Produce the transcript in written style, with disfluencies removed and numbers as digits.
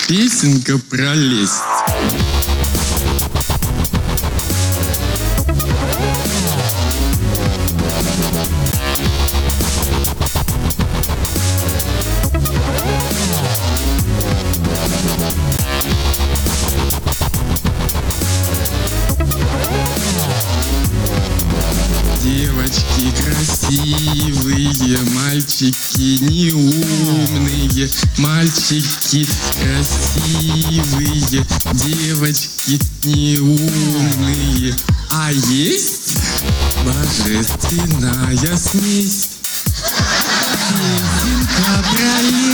песенка про лесть. Девочки красивые, мальчики неумные. Мальчики красивые, девочки неумные. А есть божественная смесь. Песенка про лесть.